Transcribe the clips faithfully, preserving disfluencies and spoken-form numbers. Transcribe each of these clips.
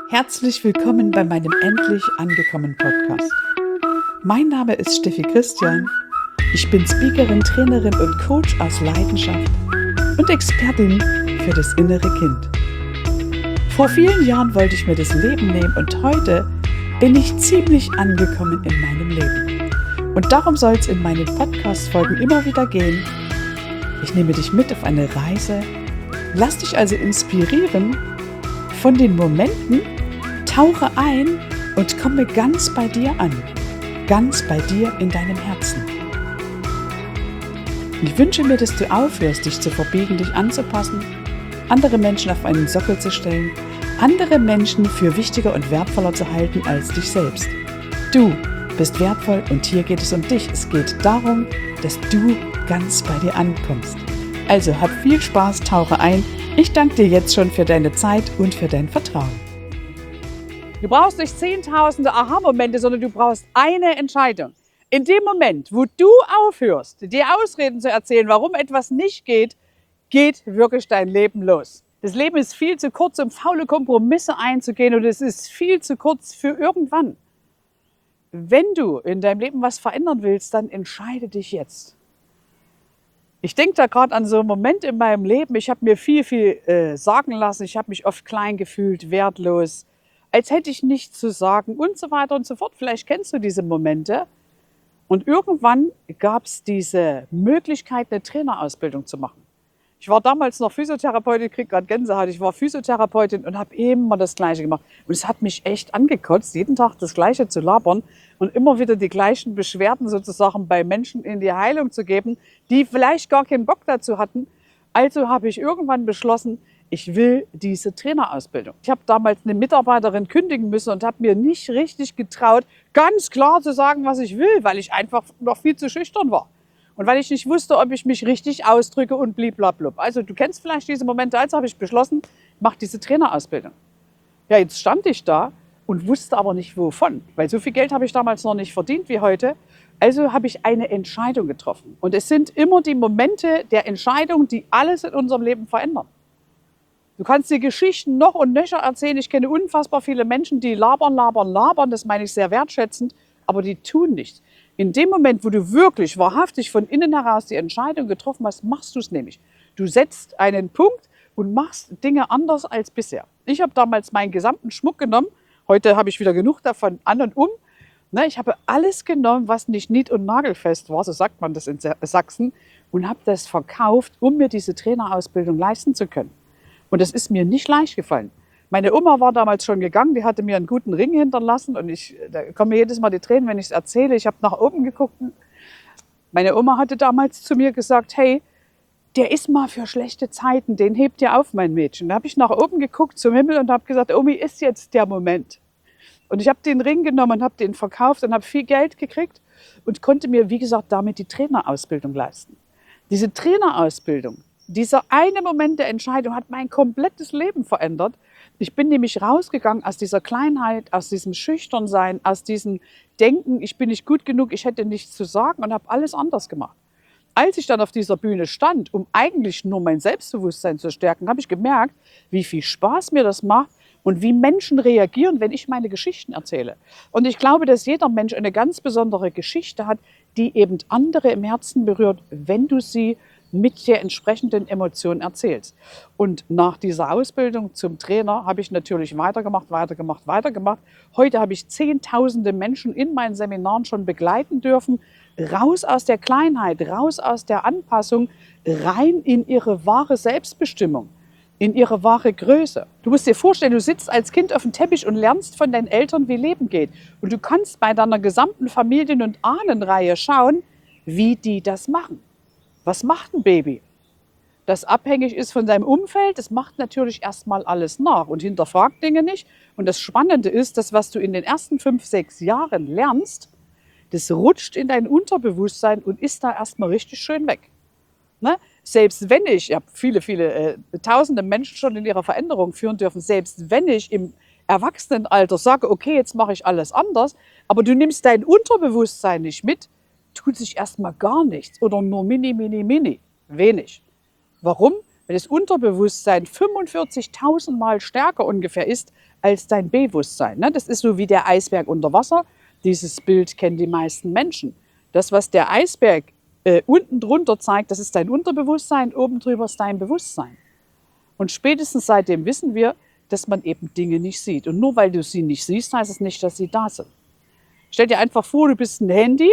Herzlich willkommen bei meinem Endlich angekommen Podcast. Mein Name ist Steffi Christian. Ich bin Speakerin, Trainerin und Coach aus Leidenschaft und Expertin für das innere Kind. Vor vielen Jahren wollte ich mir das Leben nehmen und heute bin ich ziemlich angekommen in meinem Leben. Und darum soll es in meinen Podcast-Folgen immer wieder gehen. Ich nehme dich mit auf eine Reise, lass dich also inspirieren von den Momenten, tauche ein und komme ganz bei dir an, ganz bei dir in deinem Herzen. Ich wünsche mir, dass du aufhörst, dich zu verbiegen, dich anzupassen, andere Menschen auf einen Sockel zu stellen, andere Menschen für wichtiger und wertvoller zu halten als dich selbst. Du bist wertvoll und hier geht es um dich. Es geht darum, dass du ganz bei dir ankommst. Also hab viel Spaß, tauche ein. Ich danke dir jetzt schon für deine Zeit und für dein Vertrauen. Du brauchst nicht zehntausende Aha-Momente, sondern du brauchst eine Entscheidung. In dem Moment, wo du aufhörst, dir Ausreden zu erzählen, warum etwas nicht geht, geht wirklich dein Leben los. Das Leben ist viel zu kurz, um faule Kompromisse einzugehen, und es ist viel zu kurz für irgendwann. Wenn du in deinem Leben was verändern willst, dann entscheide dich jetzt. Ich denke da gerade an so einen Moment in meinem Leben. Ich habe mir viel, viel äh, sagen lassen. Ich habe mich oft klein gefühlt, wertlos, als hätte ich nichts zu sagen und so weiter und so fort. Vielleicht kennst du diese Momente. Und irgendwann gab es diese Möglichkeit, eine Trainerausbildung zu machen. Ich war damals noch Physiotherapeutin, ich kriege gerade Gänsehaut. Ich war Physiotherapeutin und habe immer das Gleiche gemacht. Und es hat mich echt angekotzt, jeden Tag das Gleiche zu labern und immer wieder die gleichen Beschwerden sozusagen bei Menschen in die Heilung zu geben, die vielleicht gar keinen Bock dazu hatten. Also habe ich irgendwann beschlossen, ich will diese Trainerausbildung. Ich habe damals eine Mitarbeiterin kündigen müssen und habe mir nicht richtig getraut, ganz klar zu sagen, was ich will, weil ich einfach noch viel zu schüchtern war. Und weil ich nicht wusste, ob ich mich richtig ausdrücke und bliblablub. Also du kennst vielleicht diese Momente, also habe ich beschlossen, ich mache diese Trainerausbildung. Ja, jetzt stand ich da und wusste aber nicht wovon, weil so viel Geld habe ich damals noch nicht verdient wie heute. Also habe ich eine Entscheidung getroffen. Und es sind immer die Momente der Entscheidung, die alles in unserem Leben verändern. Du kannst dir Geschichten noch und nöcher erzählen. Ich kenne unfassbar viele Menschen, die labern, labern, labern. Das meine ich sehr wertschätzend, aber die tun nichts. In dem Moment, wo du wirklich wahrhaftig von innen heraus die Entscheidung getroffen hast, machst du es nämlich. Du setzt einen Punkt und machst Dinge anders als bisher. Ich habe damals meinen gesamten Schmuck genommen. Heute habe ich wieder genug davon an und um. Ich habe alles genommen, was nicht nied- und nagelfest war, so sagt man das in Sachsen, und habe das verkauft, um mir diese Trainerausbildung leisten zu können. Und das ist mir nicht leicht gefallen. Meine Oma war damals schon gegangen, die hatte mir einen guten Ring hinterlassen und ich, da kommen mir jedes Mal die Tränen, wenn ich es erzähle. Ich habe nach oben geguckt. Meine Oma hatte damals zu mir gesagt, hey, der ist mal für schlechte Zeiten, den hebt ihr auf, mein Mädchen. Da habe ich nach oben geguckt zum Himmel und habe gesagt, Omi, ist jetzt der Moment. Und ich habe den Ring genommen und habe den verkauft und habe viel Geld gekriegt und konnte mir, wie gesagt, damit die Trainerausbildung leisten. Diese Trainerausbildung, dieser eine Moment der Entscheidung hat mein komplettes Leben verändert. Ich bin nämlich rausgegangen aus dieser Kleinheit, aus diesem Schüchternsein, aus diesem Denken, ich bin nicht gut genug, ich hätte nichts zu sagen, und habe alles anders gemacht. Als ich dann auf dieser Bühne stand, um eigentlich nur mein Selbstbewusstsein zu stärken, habe ich gemerkt, wie viel Spaß mir das macht und wie Menschen reagieren, wenn ich meine Geschichten erzähle. Und ich glaube, dass jeder Mensch eine ganz besondere Geschichte hat, die eben andere im Herzen berührt, wenn du sie mit der entsprechenden Emotion erzählst. Und nach dieser Ausbildung zum Trainer habe ich natürlich weitergemacht, weitergemacht, weitergemacht. Heute habe ich zehntausende Menschen in meinen Seminaren schon begleiten dürfen, raus aus der Kleinheit, raus aus der Anpassung, rein in ihre wahre Selbstbestimmung, in ihre wahre Größe. Du musst dir vorstellen, du sitzt als Kind auf dem Teppich und lernst von deinen Eltern, wie Leben geht. Und du kannst bei deiner gesamten Familien- und Ahnenreihe schauen, wie die das machen. Was macht ein Baby? Das abhängig ist von seinem Umfeld, das macht natürlich erstmal alles nach und hinterfragt Dinge nicht. Und das Spannende ist, dass was du in den ersten fünf, sechs Jahren lernst, das rutscht in dein Unterbewusstsein und ist da erstmal richtig schön weg. Ne? Selbst wenn ich, ich habe viele, viele äh, tausende Menschen schon in ihrer Veränderung führen dürfen, selbst wenn ich im Erwachsenenalter sage, okay, jetzt mache ich alles anders, aber du nimmst dein Unterbewusstsein nicht mit, tut sich erstmal gar nichts oder nur mini, mini, mini, wenig. Warum? weil das Unterbewusstsein fünfundvierzigtausend Mal stärker ungefähr ist als dein Bewusstsein. Ne? Das ist so wie der Eisberg unter Wasser. Dieses Bild kennen die meisten Menschen. Das, was der Eisberg äh, unten drunter zeigt, das ist dein Unterbewusstsein, oben drüber ist dein Bewusstsein. Und spätestens seitdem wissen wir, dass man eben Dinge nicht sieht. Und nur weil du sie nicht siehst, heißt es nicht, dass sie da sind. Stell dir einfach vor, du bist ein Handy,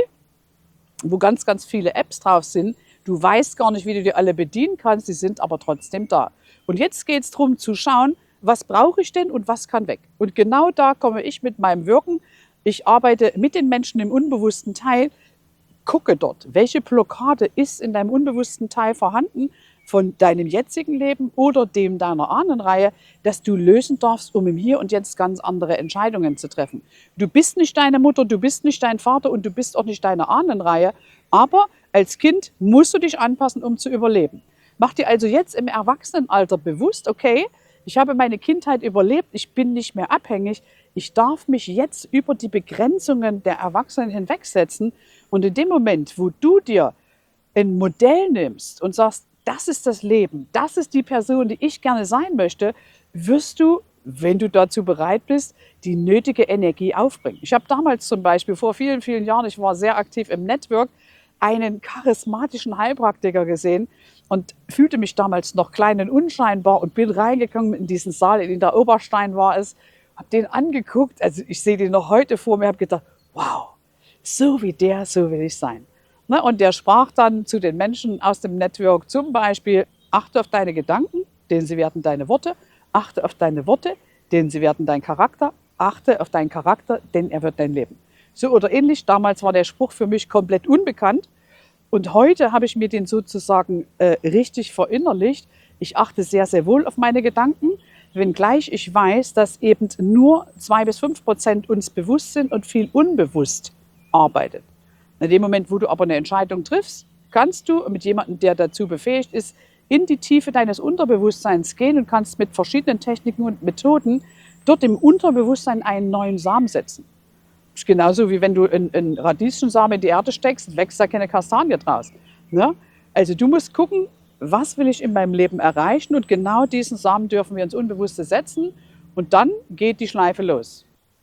wo ganz, ganz viele Apps drauf sind. Du weißt gar nicht, wie du die alle bedienen kannst, die sind aber trotzdem da. Und jetzt geht es darum zu schauen, was brauche ich denn und was kann weg. Und genau da komme ich mit meinem Wirken. Ich arbeite mit den Menschen im unbewussten Teil, gucke dort, welche Blockade ist in deinem unbewussten Teil vorhanden von deinem jetzigen Leben oder dem deiner Ahnenreihe, dass du lösen darfst, um im Hier und Jetzt ganz andere Entscheidungen zu treffen. Du bist nicht deine Mutter, du bist nicht dein Vater und du bist auch nicht deine Ahnenreihe, aber als Kind musst du dich anpassen, um zu überleben. Mach dir also jetzt im Erwachsenenalter bewusst, okay, ich habe meine Kindheit überlebt, ich bin nicht mehr abhängig, ich darf mich jetzt über die Begrenzungen der Erwachsenen hinwegsetzen. Und in dem Moment, wo du dir ein Modell nimmst und sagst, das ist das Leben, das ist die Person, die ich gerne sein möchte, wirst du, wenn du dazu bereit bist, die nötige Energie aufbringen. Ich habe damals zum Beispiel vor vielen, vielen Jahren, ich war sehr aktiv im Network, einen charismatischen Heilpraktiker gesehen und fühlte mich damals noch klein und unscheinbar und bin reingegangen in diesen Saal, in dem der Oberstein war es, habe den angeguckt, also ich sehe den noch heute vor mir, habe gedacht, wow, so wie der, so will ich sein. Ne, und der sprach dann zu den Menschen aus dem Network zum Beispiel, achte auf deine Gedanken, denn sie werden deine Worte, achte auf deine Worte, denn sie werden dein Charakter, achte auf deinen Charakter, denn er wird dein Leben. So oder ähnlich, damals war der Spruch für mich komplett unbekannt und heute habe ich mir den sozusagen äh, richtig verinnerlicht. Ich achte sehr, sehr wohl auf meine Gedanken, wenngleich ich weiß, dass eben nur zwei bis fünf Prozent uns bewusst sind und viel unbewusst arbeitet. In dem Moment, wo du aber eine Entscheidung triffst, kannst du mit jemandem, der dazu befähigt ist, in die Tiefe deines Unterbewusstseins gehen und kannst mit verschiedenen Techniken und Methoden dort im Unterbewusstsein einen neuen Samen setzen. Das ist genauso wie wenn du einen Radieschensamen in die Erde steckst, wächst da keine Kastanie draus. Ne? Also du musst gucken, was will ich in meinem Leben erreichen und genau diesen Samen dürfen wir ins Unbewusste setzen und dann geht die Schleife los.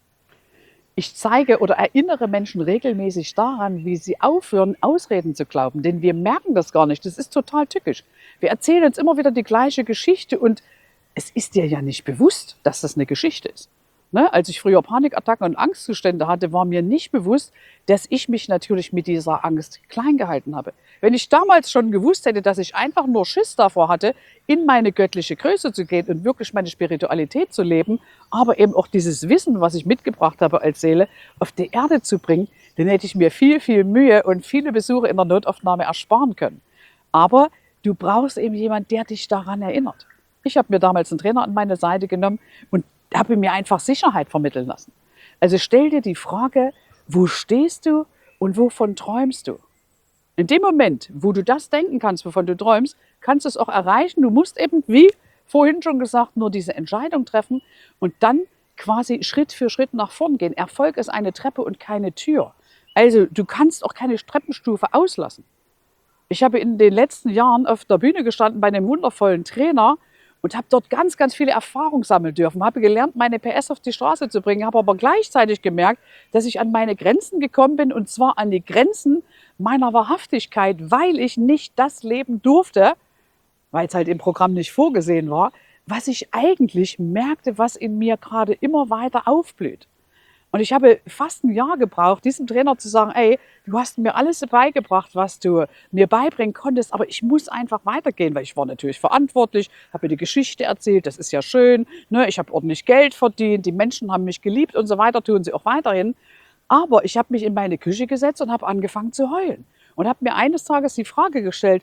Ich zeige oder erinnere Menschen regelmäßig daran, wie sie aufhören, Ausreden zu glauben. Denn wir merken das gar nicht. Das ist total tückisch. Wir erzählen uns immer wieder die gleiche Geschichte und es ist dir ja nicht bewusst, dass das eine Geschichte ist. Ne? Als ich früher Panikattacken und Angstzustände hatte, war mir nicht bewusst, dass ich mich natürlich mit dieser Angst klein gehalten habe. Wenn ich damals schon gewusst hätte, dass ich einfach nur Schiss davor hatte, in meine göttliche Größe zu gehen und wirklich meine Spiritualität zu leben, aber eben auch dieses Wissen, was ich mitgebracht habe als Seele, auf die Erde zu bringen, dann hätte ich mir viel, viel Mühe und viele Besuche in der Notaufnahme ersparen können. Aber du brauchst eben jemanden, der dich daran erinnert. Ich habe mir damals einen Trainer an meine Seite genommen und habe mir einfach Sicherheit vermitteln lassen. Also stell dir die Frage, wo stehst du und wovon träumst du? In dem Moment, wo du das denken kannst, wovon du träumst, kannst du es auch erreichen. Du musst eben, wie vorhin schon gesagt, nur diese Entscheidung treffen und dann quasi Schritt für Schritt nach vorn gehen. Erfolg ist eine Treppe und keine Tür. Also du kannst auch keine Treppenstufe auslassen. Ich habe in den letzten Jahren auf der Bühne gestanden bei einem wundervollen Trainer und habe dort ganz, ganz viele Erfahrungen sammeln dürfen. Habe gelernt, meine P S auf die Straße zu bringen, habe aber gleichzeitig gemerkt, dass ich an meine Grenzen gekommen bin und zwar an die Grenzen meiner Wahrhaftigkeit, weil ich nicht das leben durfte, weil es halt im Programm nicht vorgesehen war, was ich eigentlich merkte, was in mir gerade immer weiter aufblüht. Und ich habe fast ein Jahr gebraucht, diesem Trainer zu sagen, ey, du hast mir alles beigebracht, was du mir beibringen konntest, aber ich muss einfach weitergehen, weil ich war natürlich verantwortlich, habe mir die Geschichte erzählt, das ist ja schön, ne? Ich habe ordentlich Geld verdient, die Menschen haben mich geliebt und so weiter, tun sie auch weiterhin. Aber ich habe mich in meine Küche gesetzt und habe angefangen zu heulen und habe mir eines Tages die Frage gestellt,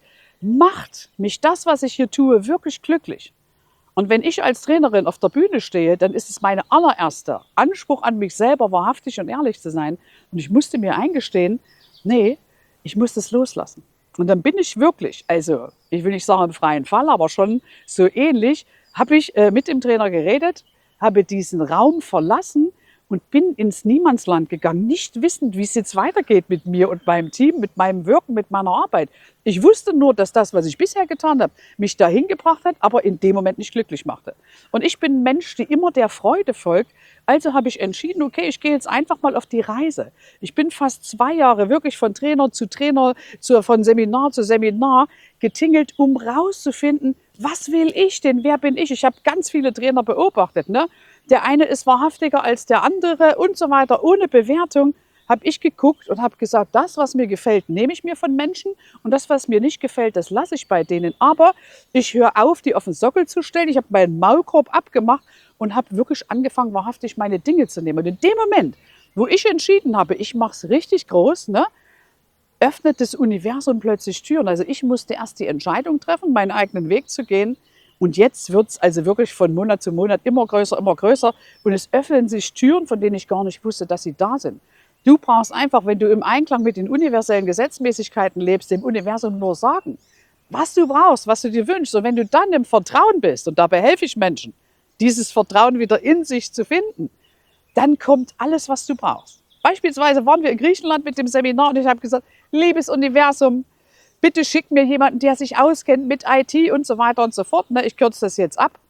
macht mich das, was ich hier tue, wirklich glücklich? Und wenn ich als Trainerin auf der Bühne stehe, dann ist es mein allererster Anspruch an mich selber, wahrhaftig und ehrlich zu sein. Und ich musste mir eingestehen, nee, ich muss das loslassen. Und dann bin ich wirklich, also ich will nicht sagen im freien Fall, aber schon so ähnlich, habe ich äh, mit dem Trainer geredet, habe diesen Raum verlassen und bin ins Niemandsland gegangen, nicht wissend, wie es jetzt weitergeht mit mir und meinem Team, mit meinem Wirken, mit meiner Arbeit. Ich wusste nur, dass das, was ich bisher getan habe, mich dahin gebracht hat, aber in dem Moment nicht glücklich machte. Und ich bin ein Mensch, die immer der Freude folgt. Also habe ich entschieden, okay, ich gehe jetzt einfach mal auf die Reise. Ich bin fast zwei Jahre wirklich von Trainer zu Trainer, zu, von Seminar zu Seminar getingelt, um rauszufinden, was will ich denn, wer bin ich? Ich habe ganz viele Trainer beobachtet, ne? Der eine ist wahrhaftiger als der andere und so weiter. Ohne Bewertung habe ich geguckt und habe gesagt, das, was mir gefällt, nehme ich mir von Menschen und das, was mir nicht gefällt, das lasse ich bei denen. Aber ich höre auf, die auf den Sockel zu stellen. Ich habe meinen Maulkorb abgemacht und habe wirklich angefangen, wahrhaftig meine Dinge zu nehmen. Und in dem Moment, wo ich entschieden habe, ich mache es richtig groß, ne, öffnet das Universum plötzlich Türen. Also ich musste erst die Entscheidung treffen, meinen eigenen Weg zu gehen. Und jetzt wird es also wirklich von Monat zu Monat immer größer, immer größer. Und es öffnen sich Türen, von denen ich gar nicht wusste, dass sie da sind. Du brauchst einfach, wenn du im Einklang mit den universellen Gesetzmäßigkeiten lebst, dem Universum nur sagen, was du brauchst, was du dir wünschst. Und wenn du dann im Vertrauen bist, und dabei helfe ich Menschen, dieses Vertrauen wieder in sich zu finden, dann kommt alles, was du brauchst. Beispielsweise waren wir in Griechenland mit dem Seminar und ich habe gesagt, liebes Universum, bitte schick mir jemanden, der sich auskennt mit I T und so weiter und so fort. Ich kürze das jetzt ab.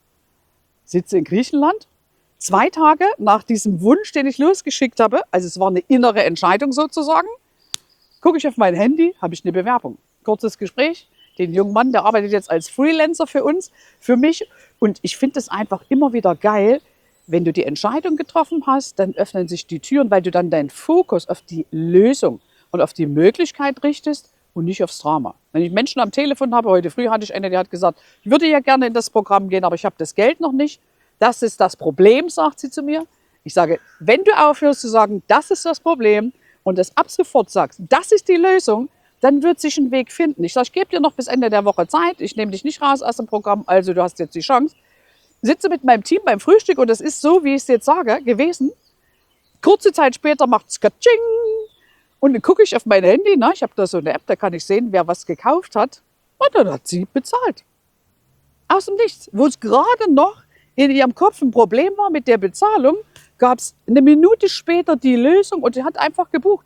Sitze in Griechenland. Zwei Tage nach diesem Wunsch, den ich losgeschickt habe, also es war eine innere Entscheidung sozusagen, gucke ich auf mein Handy, habe ich eine Bewerbung. Kurzes Gespräch. Den jungen Mann, der arbeitet jetzt als Freelancer für uns, für mich. Und ich finde es einfach immer wieder geil, wenn du die Entscheidung getroffen hast, dann öffnen sich die Türen, weil du dann deinen Fokus auf die Lösung und auf die Möglichkeit richtest und nicht aufs Drama. Wenn ich Menschen am Telefon habe, heute früh hatte ich eine, die hat gesagt, ich würde ja gerne in das Programm gehen, aber ich habe das Geld noch nicht. Das ist das Problem, sagt sie zu mir. Ich sage, wenn du aufhörst zu sagen, das ist das Problem und das ab sofort sagst, das ist die Lösung, dann wird sich ein Weg finden. Ich sage, ich gebe dir noch bis Ende der Woche Zeit, ich nehme dich nicht raus aus dem Programm, also du hast jetzt die Chance. Sitze mit meinem Team beim Frühstück und es ist so, wie ich es jetzt sage, gewesen. Kurze Zeit später macht es Katsching. Und dann gucke ich auf mein Handy, na, ich habe da so eine App, da kann ich sehen, wer was gekauft hat. Und dann hat sie bezahlt. Aus dem Nichts. Wo es gerade noch in ihrem Kopf ein Problem war mit der Bezahlung, gab es eine Minute später die Lösung und sie hat einfach gebucht.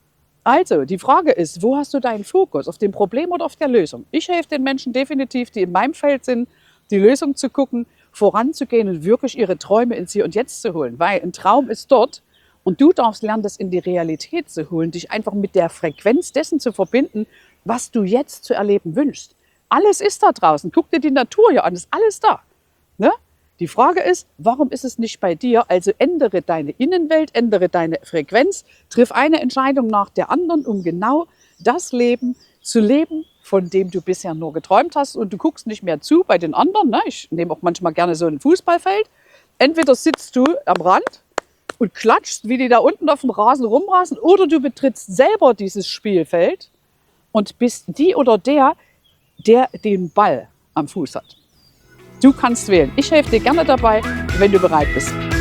Also, die Frage ist, wo hast du deinen Fokus? Auf dem Problem oder auf der Lösung? Ich helfe den Menschen definitiv, die in meinem Feld sind, die Lösung zu gucken, voranzugehen und wirklich ihre Träume ins Hier und Jetzt zu holen. Weil ein Traum ist dort, und du darfst lernen, das in die Realität zu holen, dich einfach mit der Frequenz dessen zu verbinden, was du jetzt zu erleben wünschst. Alles ist da draußen. Guck dir die Natur hier an, ist alles da. Ne? Die Frage ist, warum ist es nicht bei dir? Also ändere deine Innenwelt, ändere deine Frequenz, triff eine Entscheidung nach der anderen, um genau das Leben zu leben, von dem du bisher nur geträumt hast. Und du guckst nicht mehr zu bei den anderen. Ne? Ich nehme auch manchmal gerne so ein Fußballfeld. Entweder sitzt du am Rand und klatschst, wie die da unten auf dem Rasen rumrasen, oder du betrittst selber dieses Spielfeld und bist die oder der, der den Ball am Fuß hat. Du kannst wählen. Ich helfe dir gerne dabei, wenn du bereit bist.